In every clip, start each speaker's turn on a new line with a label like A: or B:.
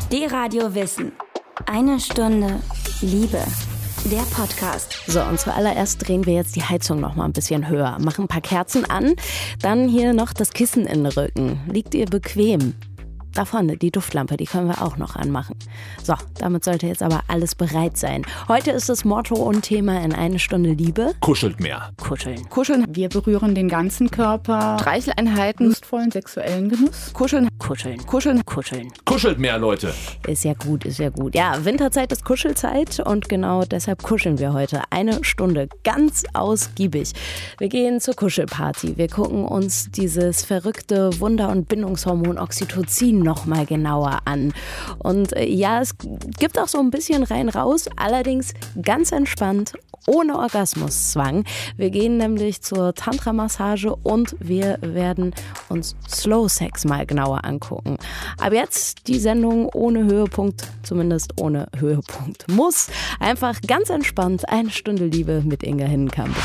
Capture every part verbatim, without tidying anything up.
A: D-Radio Wissen. Eine Stunde Liebe. Der Podcast.
B: So, und zuallererst drehen wir jetzt die Heizung noch mal ein bisschen höher. Machen ein paar Kerzen an. Dann hier noch das Kissen in den Rücken. Liegt ihr bequem? Da vorne, die Duftlampe, die können wir auch noch anmachen. So, damit sollte jetzt aber alles bereit sein. Heute ist das Motto und Thema in eine Stunde Liebe.
C: Kuschelt mehr.
B: Kuscheln.
D: Kuscheln. Wir berühren den ganzen Körper.
E: Streicheleinheiten.
D: Lustvollen sexuellen Genuss.
E: Kuscheln.
B: Kuscheln.
E: Kuscheln.
B: Kuscheln.
C: Kuschelt mehr, Leute.
B: Ist ja gut, ist ja gut. Ja, Winterzeit ist Kuschelzeit und genau deshalb kuscheln wir heute eine Stunde ganz ausgiebig. Wir gehen zur Kuschelparty. Wir gucken uns dieses verrückte Wunder- und Bindungshormon Oxytocin noch mal genauer an. Und äh, ja, es gibt auch so ein bisschen rein raus, allerdings ganz entspannt, ohne Orgasmuszwang. Wir gehen nämlich zur Tantra-Massage und wir werden uns Slow Sex mal genauer angucken. Aber jetzt die Sendung ohne Höhepunkt, zumindest ohne Höhepunkt. Muss einfach ganz entspannt eine Stunde Liebe mit Inga Hinnenkamp.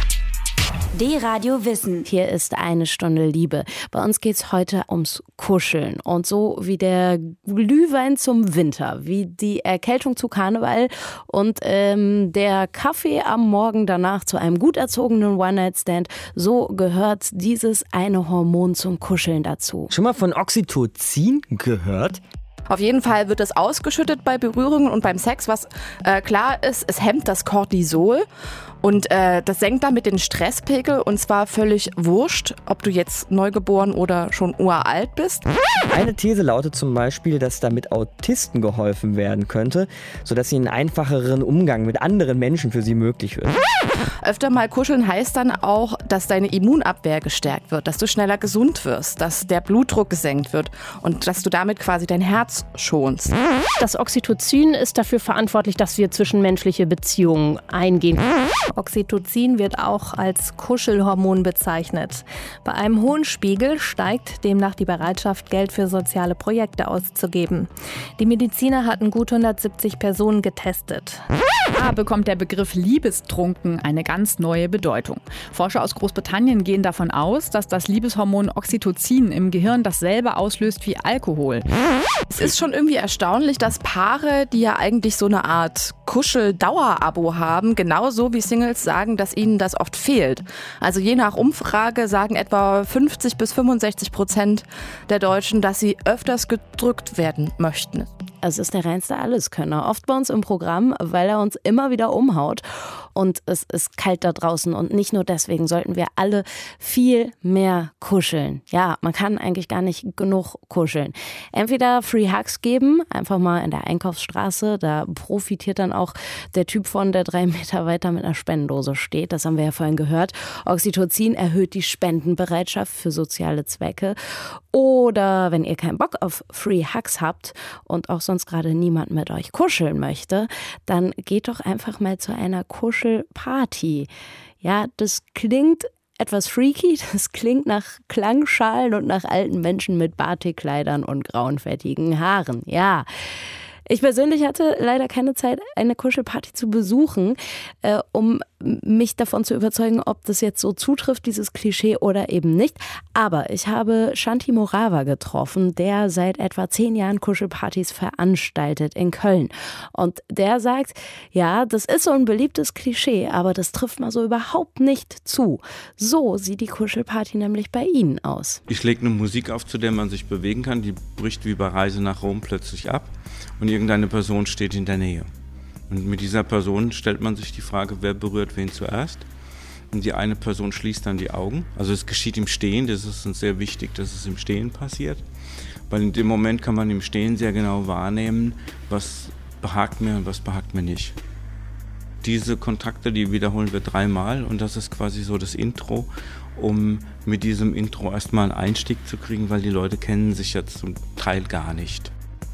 A: D-Radio Wissen.
B: Hier ist eine Stunde Liebe. Bei uns geht es heute ums Kuscheln. Und so wie der Glühwein zum Winter, wie die Erkältung zu Karneval und ähm, der Kaffee am Morgen danach zu einem gut erzogenen One-Night-Stand, so gehört dieses eine Hormon zum Kuscheln dazu.
F: Schon mal von Oxytocin gehört?
E: Auf jeden Fall wird es ausgeschüttet bei Berührungen und beim Sex, was äh, klar ist, es hemmt das Cortisol und äh, das senkt damit den Stresspegel und zwar völlig wurscht, ob du jetzt neugeboren oder schon uralt bist.
F: Eine These lautet zum Beispiel, dass damit Autisten geholfen werden könnte, sodass sie einen einfacheren Umgang mit anderen Menschen für sie möglich wird.
E: Öfter mal kuscheln heißt dann auch, dass deine Immunabwehr gestärkt wird, dass du schneller gesund wirst, dass der Blutdruck gesenkt wird und dass du damit quasi dein Herz schonst.
G: Das Oxytocin ist dafür verantwortlich, dass wir zwischenmenschliche Beziehungen eingehen.
H: Oxytocin wird auch als Kuschelhormon bezeichnet. Bei einem hohen Spiegel steigt demnach die Bereitschaft, Geld für soziale Projekte auszugeben. Die Mediziner hatten gut hundertsiebzig Personen getestet.
D: Da bekommt der Begriff Liebestrunken eine ganz neue Bedeutung. Forscher aus Großbritannien gehen davon aus, dass das Liebeshormon Oxytocin im Gehirn dasselbe auslöst wie Alkohol.
E: Es ist schon irgendwie erstaunlich, dass Paare, die ja eigentlich so eine Art Kuschel-Dauer-Abo haben, genauso wie Singles sagen, dass ihnen das oft fehlt. Also je nach Umfrage sagen etwa fünfzig bis fünfundsechzig Prozent der Deutschen, dass sie öfters gedrückt werden möchten.
B: Es ist der reinste Alleskönner, oft bei uns im Programm, weil er uns immer wieder umhaut. Und es ist kalt da draußen und nicht nur deswegen sollten wir alle viel mehr kuscheln. Ja, man kann eigentlich gar nicht genug kuscheln. Entweder Free Hugs geben, einfach mal in der Einkaufsstraße, da profitiert dann auch der Typ von, der drei Meter weiter mit einer Spendendose steht. Das haben wir ja vorhin gehört. Oxytocin erhöht die Spendenbereitschaft für soziale Zwecke. Oder wenn ihr keinen Bock auf Free Hugs habt und auch sonst gerade niemand mit euch kuscheln möchte, dann geht doch einfach mal zu einer Kuschelparty. Ja, das klingt etwas freaky, das klingt nach Klangschalen und nach alten Menschen mit Batikkleidern und grauen, fettigen Haaren. Ja. Ich persönlich hatte leider keine Zeit, eine Kuschelparty zu besuchen, äh, um mich davon zu überzeugen, ob das jetzt so zutrifft, dieses Klischee oder eben nicht. Aber ich habe Shanti Morava getroffen, der seit etwa zehn Jahren Kuschelpartys veranstaltet in Köln. Und der sagt, ja, das ist so ein beliebtes Klischee, aber das trifft mal so überhaupt nicht zu. So sieht die Kuschelparty nämlich bei Ihnen aus.
I: Ich lege eine Musik auf, zu der man sich bewegen kann. Die bricht wie bei Reise nach Rom plötzlich ab. Und irgendeine Person steht in der Nähe. Und mit dieser Person stellt man sich die Frage, wer berührt wen zuerst. Und die eine Person schließt dann die Augen. Also es geschieht im Stehen, das ist uns sehr wichtig, dass es im Stehen passiert. Weil in dem Moment kann man im Stehen sehr genau wahrnehmen, was behagt mir und was behagt mir nicht. Diese Kontakte, die wiederholen wir dreimal und das ist quasi so das Intro, um mit diesem Intro erstmal einen Einstieg zu kriegen, weil die Leute kennen sich ja zum Teil gar nicht.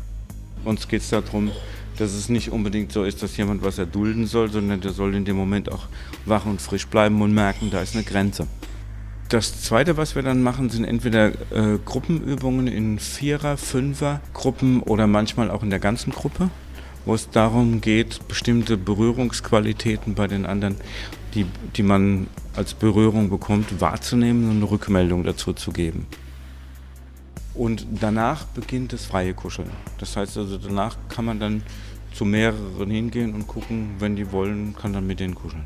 I: Uns geht es darum, dass es nicht unbedingt so ist, dass jemand was erdulden soll, sondern der soll in dem Moment auch wach und frisch bleiben und merken, da ist eine Grenze. Das Zweite, was wir dann machen, sind entweder äh, Gruppenübungen in Vierer-, Fünfer-Gruppen oder manchmal auch in der ganzen Gruppe, wo es darum geht, bestimmte Berührungsqualitäten bei den anderen, die, die man als Berührung bekommt, wahrzunehmen und eine Rückmeldung dazu zu geben. Und danach beginnt das freie Kuscheln. Das heißt also, danach kann man dann zu mehreren hingehen und gucken, wenn die wollen, kann dann mit denen kuscheln.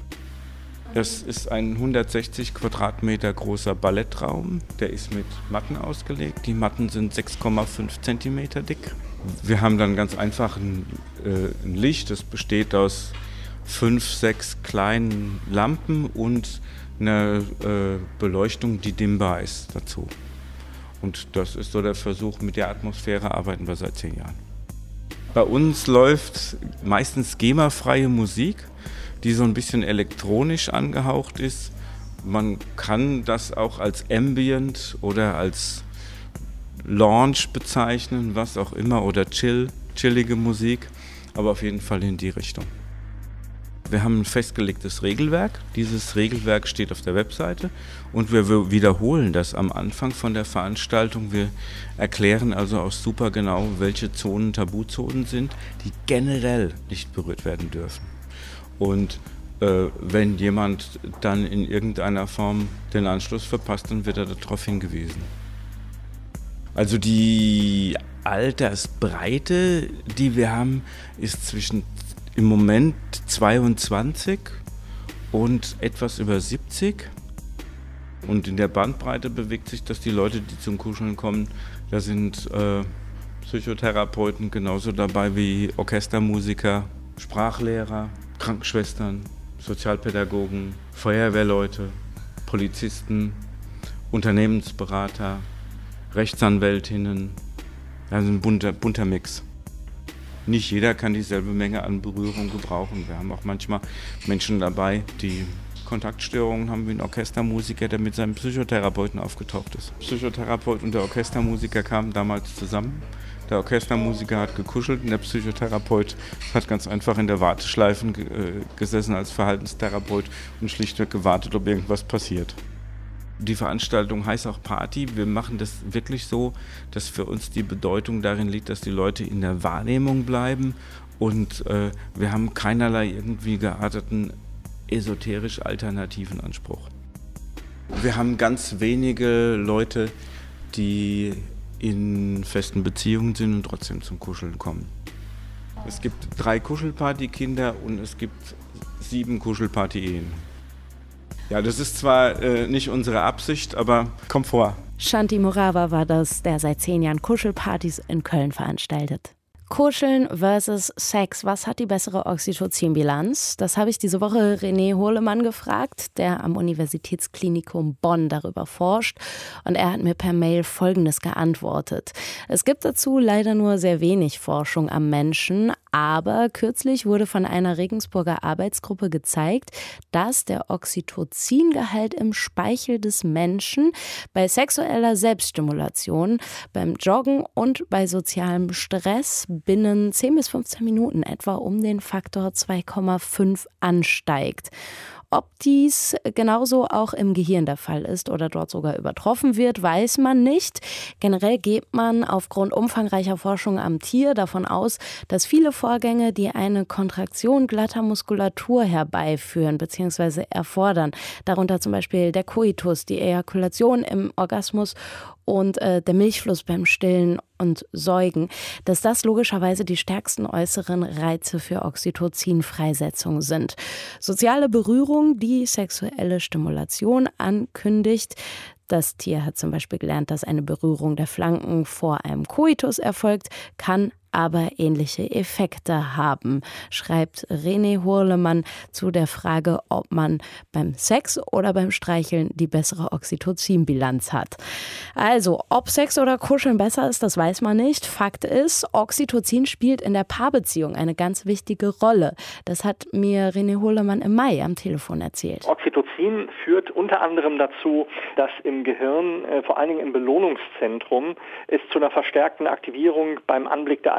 I: Das ist ein hundertsechzig Quadratmeter großer Ballettraum, der ist mit Matten ausgelegt. Die Matten sind sechs Komma fünf Zentimeter dick. Wir haben dann ganz einfach ein, äh, ein Licht, das besteht aus fünf, sechs kleinen Lampen und eine äh, Beleuchtung, die dimmbar ist dazu. Und das ist so der Versuch, mit der Atmosphäre arbeiten wir seit zehn Jahren. Bei uns läuft meistens GEMA-freie Musik, die so ein bisschen elektronisch angehaucht ist. Man kann das auch als Ambient oder als Lounge bezeichnen, was auch immer, oder Chill, chillige Musik, aber auf jeden Fall in die Richtung. Wir haben ein festgelegtes Regelwerk. Dieses Regelwerk steht auf der Webseite und wir wiederholen das am Anfang von der Veranstaltung. Wir erklären also auch super genau, welche Zonen Tabuzonen sind, die generell nicht berührt werden dürfen. Und äh, wenn jemand dann in irgendeiner Form den Anschluss verpasst, dann wird er darauf hingewiesen. Also die Altersbreite, die wir haben, ist zwischen im Moment zweiundzwanzig und etwas über siebzig. Und in der Bandbreite bewegt sich das, die Leute, die zum Kuscheln kommen, da sind äh, Psychotherapeuten genauso dabei wie Orchestermusiker, Sprachlehrer, Krankenschwestern, Sozialpädagogen, Feuerwehrleute, Polizisten, Unternehmensberater, Rechtsanwältinnen. Also ein bunter, bunter Mix. Nicht jeder kann dieselbe Menge an Berührung gebrauchen. Wir haben auch manchmal Menschen dabei, die Kontaktstörungen haben, wie ein Orchestermusiker, der mit seinem Psychotherapeuten aufgetaucht ist. Der Psychotherapeut und der Orchestermusiker kamen damals zusammen. Der Orchestermusiker hat gekuschelt und der Psychotherapeut hat ganz einfach in der Warteschleife gesessen als Verhaltenstherapeut und schlichtweg gewartet, ob irgendwas passiert. Die Veranstaltung heißt auch Party. Wir machen das wirklich so, dass für uns die Bedeutung darin liegt, dass die Leute in der Wahrnehmung bleiben und äh, wir haben keinerlei irgendwie gearteten esoterisch alternativen Anspruch. Wir haben ganz wenige Leute, die in festen Beziehungen sind und trotzdem zum Kuscheln kommen. Es gibt drei Kuschelparty-Kinder und es gibt sieben Kuschelparty-Ehen. Ja, das ist zwar äh, nicht unsere Absicht, aber kommt vor.
B: Shanti Murawa war das, der seit zehn Jahren Kuschelpartys in Köln veranstaltet. Kuscheln versus Sex, was hat die bessere Oxytocin-Bilanz? Das habe ich diese Woche René Hurlemann gefragt, der am Universitätsklinikum Bonn darüber forscht. Und er hat mir per Mail Folgendes geantwortet. Es gibt dazu leider nur sehr wenig Forschung am Menschen, aber kürzlich wurde von einer Regensburger Arbeitsgruppe gezeigt, dass der Oxytocin-Gehalt im Speichel des Menschen bei sexueller Selbststimulation, beim Joggen und bei sozialem Stress binnen zehn bis fünfzehn Minuten etwa um den Faktor zwei Komma fünf ansteigt. Ob dies genauso auch im Gehirn der Fall ist oder dort sogar übertroffen wird, weiß man nicht. Generell geht man aufgrund umfangreicher Forschung am Tier davon aus, dass viele Vorgänge, die eine Kontraktion glatter Muskulatur herbeiführen bzw. erfordern, darunter zum Beispiel der Koitus, die Ejakulation im Orgasmus und äh, der Milchfluss beim Stillen und Säugen, dass das logischerweise die stärksten äußeren Reize für Oxytocin-Freisetzung sind. Soziale Berührung, die sexuelle Stimulation ankündigt. Das Tier hat zum Beispiel gelernt, dass eine Berührung der Flanken vor einem Koitus erfolgt, kann aber ähnliche Effekte haben, schreibt René Hurlemann zu der Frage, ob man beim Sex oder beim Streicheln die bessere Oxytocin-Bilanz hat. Also, ob Sex oder Kuscheln besser ist, das weiß man nicht. Fakt ist, Oxytocin spielt in der Paarbeziehung eine ganz wichtige Rolle. Das hat mir René Hurlemann im Mai am Telefon erzählt.
C: Oxytocin führt unter anderem dazu, dass im Gehirn, äh, vor allen Dingen im Belohnungszentrum, es zu einer verstärkten Aktivierung beim Anblick der eigenen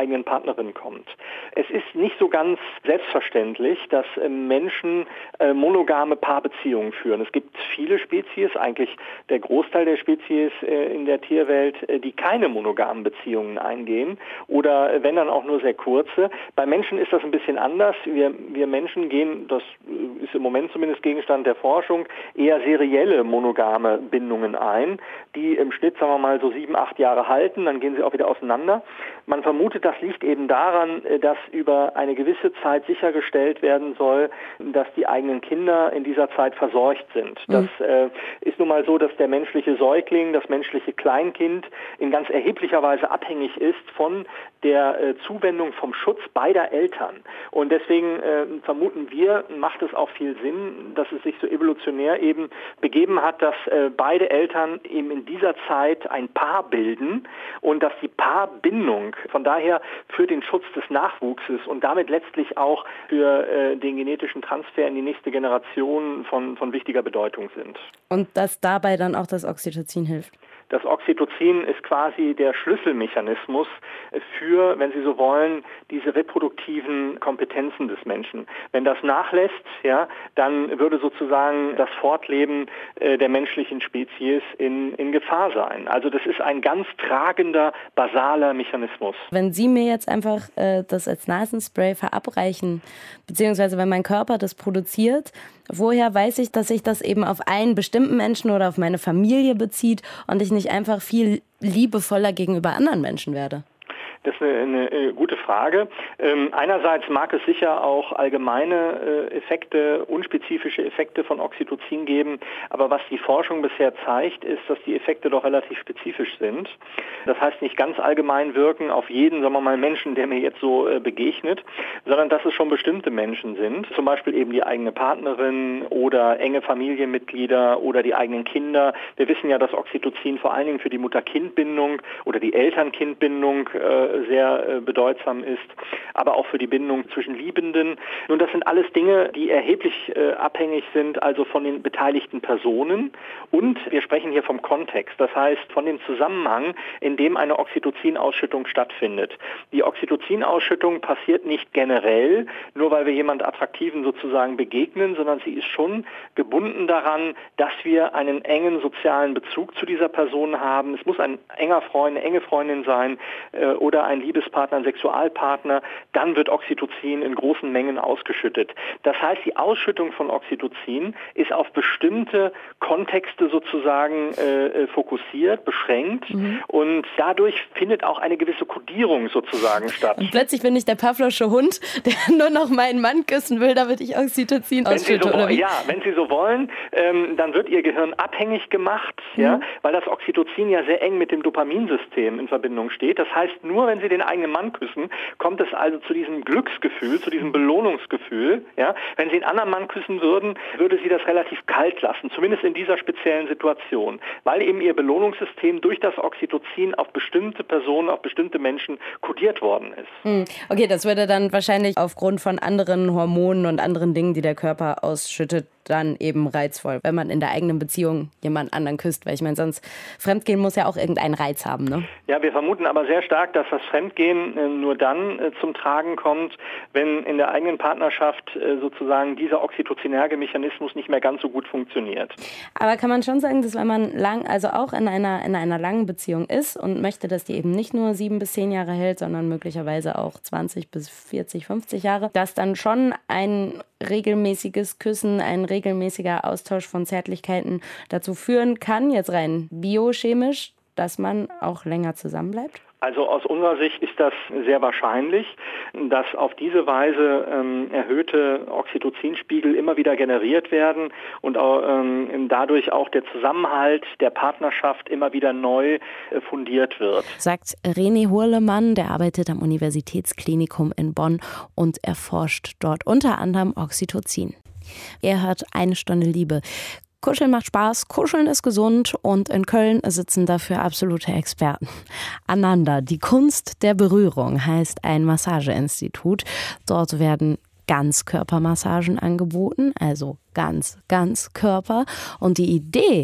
C: eigenen Partnerin kommt. Es ist nicht so ganz selbstverständlich, dass Menschen monogame Paarbeziehungen führen. Es gibt viele Spezies, eigentlich der Großteil der Spezies in der Tierwelt, die keine monogamen Beziehungen eingehen oder wenn dann auch nur sehr kurze. Bei Menschen ist das ein bisschen anders. Wir, wir Menschen gehen, das ist im Moment zumindest Gegenstand der Forschung, eher serielle monogame Bindungen ein, die im Schnitt, sagen wir mal, so sieben, acht Jahre halten, dann gehen sie auch wieder auseinander. Man vermutet, das liegt eben daran, dass über eine gewisse Zeit sichergestellt werden soll, dass die eigenen Kinder in dieser Zeit versorgt sind. Das mhm. äh, ist nun mal so, dass der menschliche Säugling, das menschliche Kleinkind in ganz erheblicher Weise abhängig ist von der äh, Zuwendung vom Schutz beider Eltern. Und deswegen äh, vermuten wir, macht es auch viel Sinn, dass es sich so evolutionär eben begeben hat, dass äh, beide Eltern eben in dieser Zeit ein Paar bilden und dass die Paarbindung von daher für den Schutz des Nachwuchses und damit letztlich auch für äh, den genetischen Transfer in die nächste Generation von, von wichtiger Bedeutung sind.
B: Und dass dabei dann auch das Oxytocin hilft?
C: Das Oxytocin ist quasi der Schlüsselmechanismus für, wenn Sie so wollen, diese reproduktiven Kompetenzen des Menschen. Wenn das nachlässt, ja, dann würde sozusagen das Fortleben äh, der menschlichen Spezies in, in Gefahr sein. Also das ist ein ganz tragender, basaler Mechanismus.
B: Wenn Sie mir jetzt einfach äh, das als Nasenspray verabreichen, beziehungsweise wenn mein Körper das produziert, woher weiß ich, dass sich das eben auf einen bestimmten Menschen oder auf meine Familie bezieht und ich nicht einfach viel liebevoller gegenüber anderen Menschen werde?
C: Das ist eine, eine gute Frage. Ähm, einerseits mag es sicher auch allgemeine äh, Effekte, unspezifische Effekte von Oxytocin geben, aber was die Forschung bisher zeigt, ist, dass die Effekte doch relativ spezifisch sind. Das heißt nicht ganz allgemein wirken auf jeden, sagen wir mal, Menschen, der mir jetzt so äh, begegnet, sondern dass es schon bestimmte Menschen sind, zum Beispiel eben die eigene Partnerin oder enge Familienmitglieder oder die eigenen Kinder. Wir wissen ja, dass Oxytocin vor allen Dingen für die Mutter-Kind-Bindung oder die Eltern-Kind-Bindung äh, sehr äh, bedeutsam ist, aber auch für die Bindung zwischen Liebenden. Nun, das sind alles Dinge, die erheblich äh, abhängig sind, also von den beteiligten Personen. Und wir sprechen hier vom Kontext, das heißt von dem Zusammenhang, in dem eine Oxytocin-Ausschüttung stattfindet. Die Oxytocin-Ausschüttung passiert nicht generell, nur weil wir jemand Attraktiven sozusagen begegnen, sondern sie ist schon gebunden daran, dass wir einen engen sozialen Bezug zu dieser Person haben. Es muss ein enger Freund, eine enge Freundin sein äh, oder ein Liebespartner, ein Sexualpartner, dann wird Oxytocin in großen Mengen ausgeschüttet. Das heißt, die Ausschüttung von Oxytocin ist auf bestimmte Kontexte sozusagen äh, fokussiert, beschränkt mhm. und dadurch findet auch eine gewisse Kodierung sozusagen statt.
B: Und plötzlich bin ich der Pavlovsche Hund, der nur noch meinen Mann küssen will, damit ich Oxytocin ausschütte.
C: So,
B: oder wie?
C: Ja, wenn Sie so wollen, ähm, dann wird Ihr Gehirn abhängig gemacht, mhm. ja, weil das Oxytocin ja sehr eng mit dem Dopaminsystem in Verbindung steht. Das heißt, nur wenn Sie den eigenen Mann küssen, kommt es also zu diesem Glücksgefühl, zu diesem Belohnungsgefühl. Ja? Wenn Sie einen anderen Mann küssen würden, würde Sie das relativ kalt lassen, zumindest in dieser speziellen Situation, weil eben Ihr Belohnungssystem durch das Oxytocin auf bestimmte Personen, auf bestimmte Menschen kodiert worden ist.
B: Okay, das würde dann wahrscheinlich aufgrund von anderen Hormonen und anderen Dingen, die der Körper ausschüttet, dann eben reizvoll, wenn man in der eigenen Beziehung jemand anderen küsst, weil ich meine, sonst Fremdgehen muss ja auch irgendeinen Reiz haben, ne?
C: Ja, wir vermuten aber sehr stark, dass das Fremdgehen äh, nur dann äh, zum Tragen kommt, wenn in der eigenen Partnerschaft äh, sozusagen dieser oxytocinerge Mechanismus nicht mehr ganz so gut funktioniert.
B: Aber kann man schon sagen, dass wenn man lang, also auch in einer, in einer langen Beziehung ist und möchte, dass die eben nicht nur sieben bis zehn Jahre hält, sondern möglicherweise auch zwanzig bis vierzig, fünfzig Jahre, dass dann schon ein regelmäßiges Küssen, ein regelmäßiger Austausch von Zärtlichkeiten dazu führen kann, jetzt rein biochemisch, dass man auch länger zusammenbleibt?
C: Also aus unserer Sicht ist das sehr wahrscheinlich, dass auf diese Weise ähm, erhöhte Oxytocinspiegel immer wieder generiert werden und ähm, dadurch auch der Zusammenhalt der Partnerschaft immer wieder neu äh, fundiert wird.
B: Sagt René Hurlemann, der arbeitet am Universitätsklinikum in Bonn und erforscht dort unter anderem Oxytocin. Er hört Eine Stunde Liebe. Kuscheln macht Spaß, Kuscheln ist gesund und in Köln sitzen dafür absolute Experten. Ananda, die Kunst der Berührung, heißt ein Massageinstitut. Dort werden Ganzkörpermassagen angeboten, also ganz, ganz Körper. Und die Idee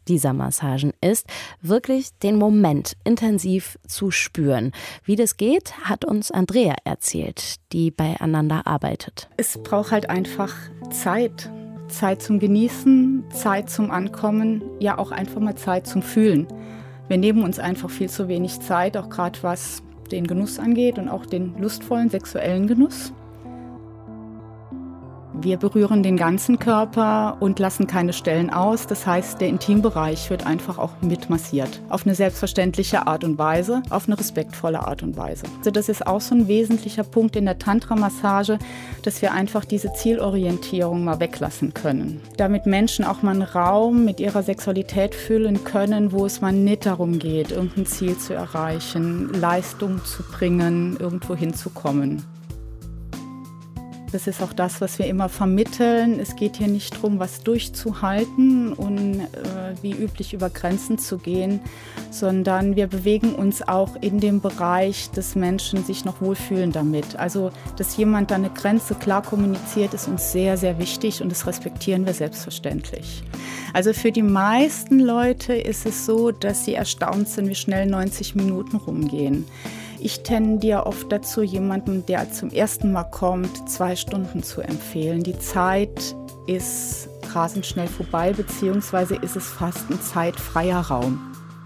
B: dieser Massagen ist, wirklich den Moment intensiv zu spüren. Wie das geht, hat uns Andrea erzählt, die bei Ananda arbeitet.
J: Es braucht halt einfach Zeit. Zeit zum Genießen, Zeit zum Ankommen, ja auch einfach mal Zeit zum Fühlen. Wir nehmen uns einfach viel zu wenig Zeit, auch gerade was den Genuss angeht und auch den lustvollen sexuellen Genuss. Wir berühren den ganzen Körper und lassen keine Stellen aus. Das heißt, der Intimbereich wird einfach auch mitmassiert. Auf eine selbstverständliche Art und Weise, auf eine respektvolle Art und Weise. Also das ist auch so ein wesentlicher Punkt in der Tantra-Massage, dass wir einfach diese Zielorientierung mal weglassen können. Damit Menschen auch mal einen Raum mit ihrer Sexualität füllen können, wo es mal nicht darum geht, irgendein Ziel zu erreichen, Leistung zu bringen, irgendwo hinzukommen. Das ist auch das, was wir immer vermitteln. Es geht hier nicht darum, was durchzuhalten und äh, wie üblich über Grenzen zu gehen, sondern wir bewegen uns auch in dem Bereich, dass Menschen sich noch wohlfühlen damit. Also, dass jemand da eine Grenze klar kommuniziert, ist uns sehr, sehr wichtig und das respektieren wir selbstverständlich. Also für die meisten Leute ist es so, dass sie erstaunt sind, wie schnell neunzig Minuten rumgehen. Ich tendiere oft dazu, jemandem, der zum ersten Mal kommt, zwei Stunden zu empfehlen. Die Zeit ist rasend schnell vorbei, beziehungsweise ist es fast ein zeitfreier Raum.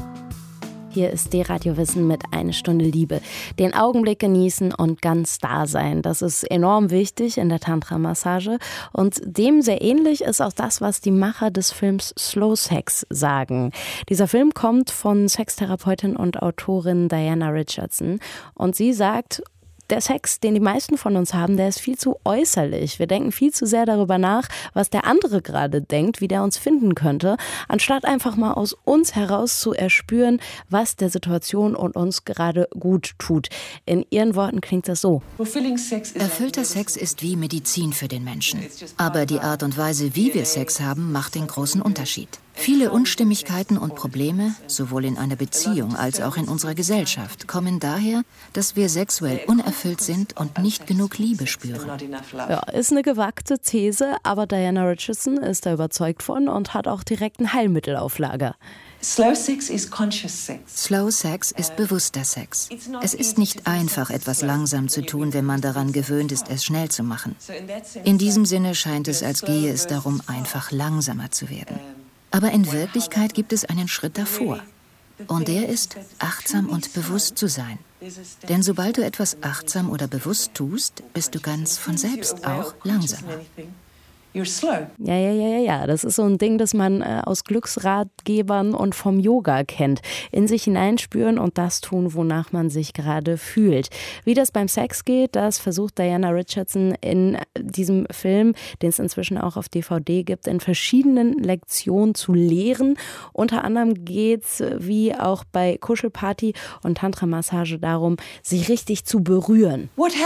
B: Hier ist D-Radio Wissen mit Eine Stunde Liebe. Den Augenblick genießen und ganz da sein. Das ist enorm wichtig in der Tantra-Massage. Und dem sehr ähnlich ist auch das, was die Macher des Films Slow Sex sagen. Dieser Film kommt von Sextherapeutin und Autorin Diana Richardson. Und sie sagt, der Sex, den die meisten von uns haben, der ist viel zu äußerlich. Wir denken viel zu sehr darüber nach, was der andere gerade denkt, wie der uns finden könnte, anstatt einfach mal aus uns heraus zu erspüren, was der Situation und uns gerade gut tut. In ihren Worten klingt das so.
K: Erfüllter Sex ist wie Medizin für den Menschen. Aber die Art und Weise, wie wir Sex haben, macht den großen Unterschied. Viele Unstimmigkeiten und Probleme, sowohl in einer Beziehung als auch in unserer Gesellschaft, kommen daher, dass wir sexuell unerfüllt sind und nicht genug Liebe spüren.
B: Ja, ist eine gewagte These, aber Diana Richardson ist da überzeugt von und hat auch direkt ein Heilmittel auf Lager.
K: Slow Sex ist conscious Sex. Slow Sex ist bewusster Sex. Es ist nicht einfach, etwas langsam zu tun, wenn man daran gewöhnt ist, es schnell zu machen. In diesem Sinne scheint es, als gehe es darum, einfach langsamer zu werden. Aber in Wirklichkeit gibt es einen Schritt davor. Und der ist, achtsam und bewusst zu sein. Denn sobald du etwas achtsam oder bewusst tust, bist du ganz von selbst auch langsamer.
B: Ja, ja, ja, ja, ja. Das ist so ein Ding, das man äh, aus Glücksratgebern und vom Yoga kennt. In sich hineinspüren und das tun, wonach man sich gerade fühlt. Wie das beim Sex geht, das versucht Diana Richardson in diesem Film, den es inzwischen auch auf D V D gibt, in verschiedenen Lektionen zu lehren. Unter anderem geht es, wie auch bei Kuschelparty und Tantra-Massage, darum, sich richtig zu berühren.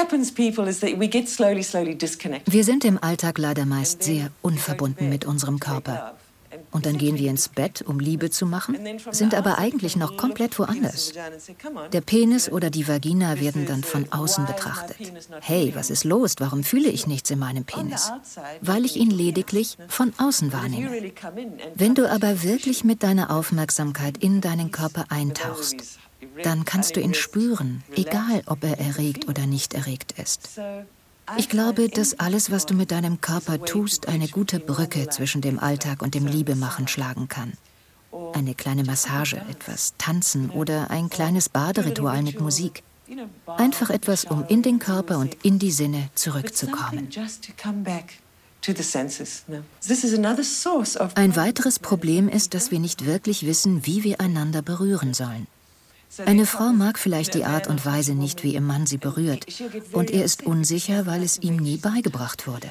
K: Wir sind im Alltag leider meist sehr unverbunden mit unserem Körper. Und dann gehen wir ins Bett, um Liebe zu machen, sind aber eigentlich noch komplett woanders. Der Penis oder die Vagina werden dann von außen betrachtet. Hey, was ist los? Warum fühle ich nichts in meinem Penis? Weil ich ihn lediglich von außen wahrnehme. Wenn du aber wirklich mit deiner Aufmerksamkeit in deinen Körper eintauchst, dann kannst du ihn spüren, egal ob er erregt oder nicht erregt ist. Ich glaube, dass alles, was du mit deinem Körper tust, eine gute Brücke zwischen dem Alltag und dem Liebemachen schlagen kann. Eine kleine Massage, etwas Tanzen oder ein kleines Baderitual mit Musik. Einfach etwas, um in den Körper und in die Sinne zurückzukommen. Ein weiteres Problem ist, dass wir nicht wirklich wissen, wie wir einander berühren sollen. Eine Frau mag vielleicht die Art und Weise nicht, wie ihr Mann sie berührt. Und er ist unsicher, weil es ihm nie beigebracht wurde.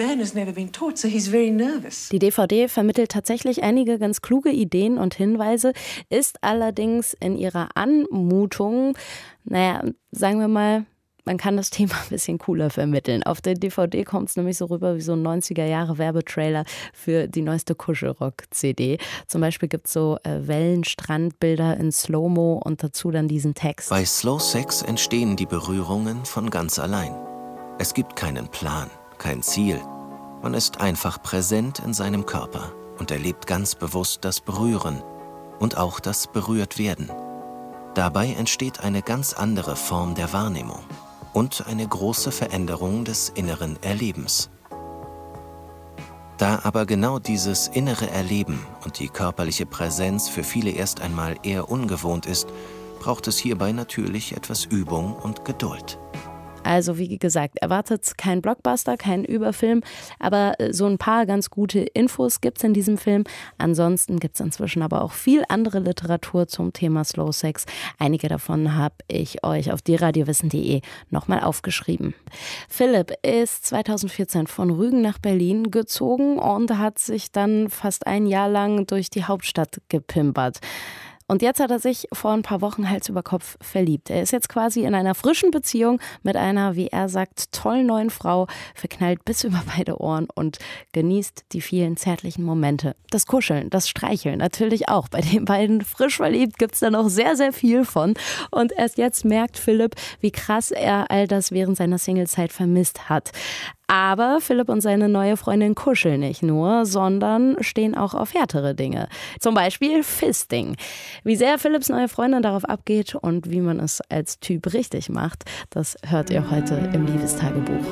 B: Die D V D vermittelt tatsächlich einige ganz kluge Ideen und Hinweise, ist allerdings in ihrer Anmutung, naja, sagen wir mal, man kann das Thema ein bisschen cooler vermitteln. Auf der D V D kommt es nämlich so rüber wie so ein neunziger-Jahre-Werbetrailer für die neueste Kuschelrock-C D. Zum Beispiel gibt es so äh, Wellen-Strandbilder in Slow-Mo und dazu dann diesen Text.
L: Bei Slow Sex entstehen die Berührungen von ganz allein. Es gibt keinen Plan, kein Ziel. Man ist einfach präsent in seinem Körper und erlebt ganz bewusst das Berühren und auch das Berührtwerden. Dabei entsteht eine ganz andere Form der Wahrnehmung und eine große Veränderung des inneren Erlebens. Da aber genau dieses innere Erleben und die körperliche Präsenz für viele erst einmal eher ungewohnt ist, braucht es hierbei natürlich etwas Übung und Geduld.
B: Also wie gesagt, erwartet kein Blockbuster, kein Überfilm, aber so ein paar ganz gute Infos gibt es in diesem Film. Ansonsten gibt es inzwischen aber auch viel andere Literatur zum Thema Slow Sex. Einige davon habe ich euch auf die radiowissen punkt de nochmal aufgeschrieben. Philipp ist zweitausendvierzehn von Rügen nach Berlin gezogen und hat sich dann fast ein Jahr lang durch die Hauptstadt gepimpert. Und jetzt hat er sich vor ein paar Wochen Hals über Kopf verliebt. Er ist jetzt quasi in einer frischen Beziehung mit einer, wie er sagt, tollen neuen Frau, verknallt bis über beide Ohren und genießt die vielen zärtlichen Momente. Das Kuscheln, das Streicheln natürlich auch. Bei den beiden frisch verliebt gibt es da noch sehr, sehr viel von. Und erst jetzt merkt Philipp, wie krass er all das während seiner Singlezeit vermisst hat. Aber Philipp und seine neue Freundin kuscheln nicht nur, sondern stehen auch auf härtere Dinge. Zum Beispiel Fisting. Wie sehr Philipps neue Freundin darauf abgeht und wie man es als Typ richtig macht, das hört ihr heute im Liebestagebuch.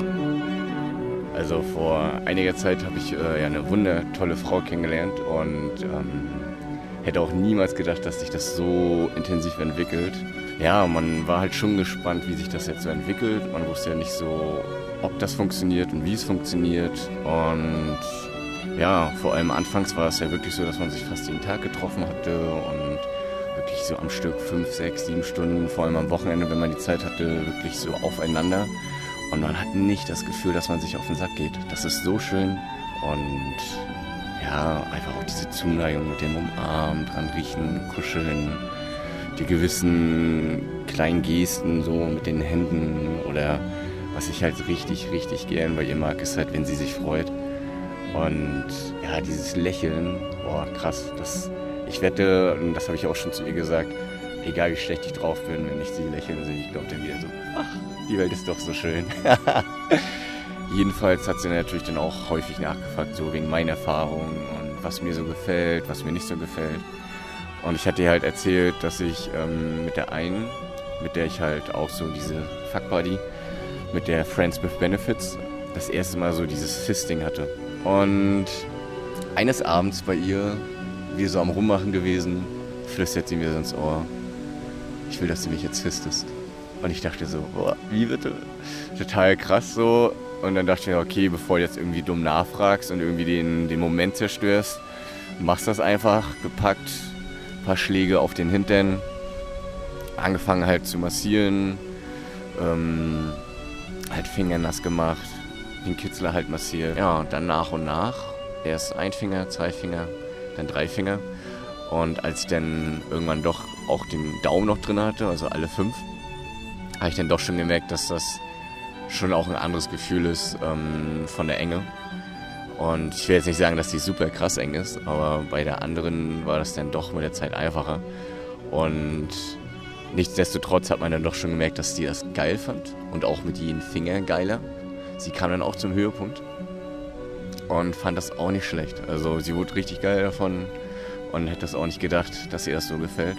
M: Also vor einiger Zeit habe ich äh, ja, eine wundertolle Frau kennengelernt und ähm, hätte auch niemals gedacht, dass sich das so intensiv entwickelt. Ja, man war halt schon gespannt, wie sich das jetzt so entwickelt. Man wusste ja nicht so, ob das funktioniert und wie es funktioniert. Und ja, vor allem anfangs war es ja wirklich so, dass man sich fast jeden Tag getroffen hatte und wirklich so am Stück fünf, sechs, sieben Stunden, vor allem am Wochenende, wenn man die Zeit hatte, wirklich so aufeinander. Und man hat nicht das Gefühl, dass man sich auf den Sack geht. Das ist so schön und ja, einfach auch diese Zuneigung mit dem Umarmen, dran riechen, kuscheln, die gewissen kleinen Gesten so mit den Händen oder was ich halt richtig, richtig gern bei ihr mag, ist halt, wenn sie sich freut. Und ja, dieses Lächeln, boah, krass. Das, ich wette, und das habe ich auch schon zu ihr gesagt, egal wie schlecht ich drauf bin, wenn ich sie lächeln sehe, ich glaube dann wieder so, ach, die Welt ist doch so schön. Jedenfalls hat sie natürlich dann auch häufig nachgefragt, so wegen meiner Erfahrungen und was mir so gefällt, was mir nicht so gefällt. Und ich hatte ihr halt erzählt, dass ich ähm, mit der einen, mit der ich halt auch so diese Fuck Buddy, mit der Friends with Benefits, das erste Mal so dieses Fisting hatte. Und eines Abends bei ihr, wir so am Rummachen gewesen, flüstert sie mir so ins Ohr, ich will, dass du mich jetzt fistest. Und ich dachte so, boah, wie bitte? Total krass so. Und dann dachte ich mir, okay, bevor du jetzt irgendwie dumm nachfragst und irgendwie den, den Moment zerstörst, machst das einfach, gepackt, ein paar Schläge auf den Hintern, angefangen halt zu massieren, ähm, halt Finger nass gemacht, den Kitzler halt massiert. Ja, und dann nach und nach, erst ein Finger, zwei Finger, dann drei Finger. Und als ich dann irgendwann doch auch den Daumen noch drin hatte, also alle fünf, habe ich dann doch schon gemerkt, dass das schon auch ein anderes Gefühl ist ähm, von der Enge. Und ich will jetzt nicht sagen, dass die super krass eng ist, aber bei der anderen war das dann doch mit der Zeit einfacher. Und nichtsdestotrotz hat man dann doch schon gemerkt, dass sie das geil fand und auch mit jedem Finger geiler. Sie kam dann auch zum Höhepunkt und fand das auch nicht schlecht. Also sie wurde richtig geil davon und hätte das auch nicht gedacht, dass ihr das so gefällt.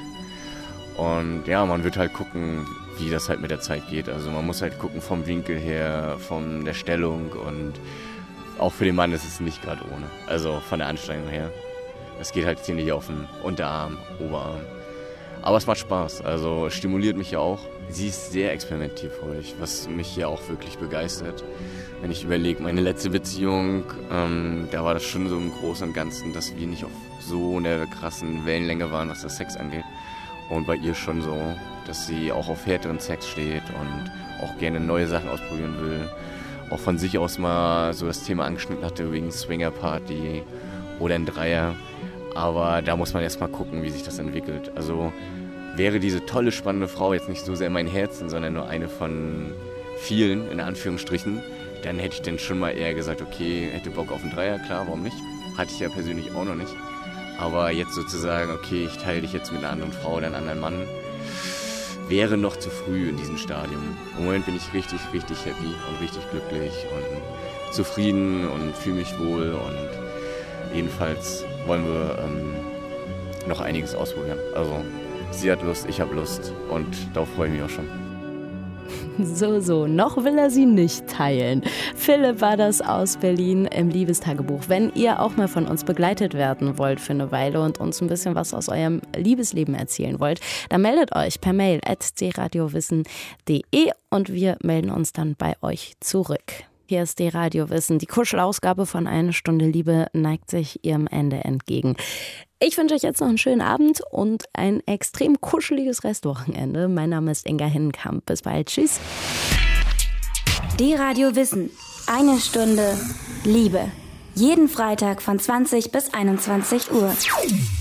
M: Und ja, man wird halt gucken, wie das halt mit der Zeit geht. Also man muss halt gucken vom Winkel her, von der Stellung und auch für den Mann ist es nicht gerade ohne. Also von der Anstrengung her. Es geht halt ziemlich auf den Unterarm, Oberarm. Aber es macht Spaß, also es stimuliert mich ja auch. Sie ist sehr experimentierfreudig, was mich ja auch wirklich begeistert. Wenn ich überlege, meine letzte Beziehung, ähm, da war das schon so im Großen und Ganzen, dass wir nicht auf so einer krassen Wellenlänge waren, was das Sex angeht. Und bei ihr schon so, dass sie auch auf härteren Sex steht und auch gerne neue Sachen ausprobieren will. Auch von sich aus mal so das Thema angeschnitten hatte wegen Swingerparty oder ein Dreier. Aber da muss man erst mal gucken, wie sich das entwickelt. Also wäre diese tolle, spannende Frau jetzt nicht so sehr mein Herzen, sondern nur eine von vielen, in Anführungsstrichen, dann hätte ich dann schon mal eher gesagt, okay, hätte Bock auf einen Dreier, klar, warum nicht? Hatte ich ja persönlich auch noch nicht. Aber jetzt sozusagen, okay, ich teile dich jetzt mit einer anderen Frau oder einem anderen Mann, wäre noch zu früh in diesem Stadium. Im Moment bin ich richtig, richtig happy und richtig glücklich und zufrieden und fühle mich wohl und jedenfalls wollen wir ähm, noch einiges ausprobieren. Also sie hat Lust, ich habe Lust und darauf freue ich mich auch schon.
B: So, so, noch will er sie nicht teilen. Philipp war das aus Berlin im Liebestagebuch. Wenn ihr auch mal von uns begleitet werden wollt für eine Weile und uns ein bisschen was aus eurem Liebesleben erzählen wollt, dann meldet euch per Mail at d radio wissen punkt de und wir melden uns dann bei euch zurück. Hier ist D-Radio Wissen. Die Kuschelausgabe von Eine Stunde Liebe neigt sich ihrem Ende entgegen. Ich wünsche euch jetzt noch einen schönen Abend und ein extrem kuscheliges Restwochenende. Mein Name ist Inga Hinnenkamp. Bis bald. Tschüss.
A: D-Radio Wissen. Eine Stunde Liebe. Jeden Freitag von zwanzig bis einundzwanzig Uhr.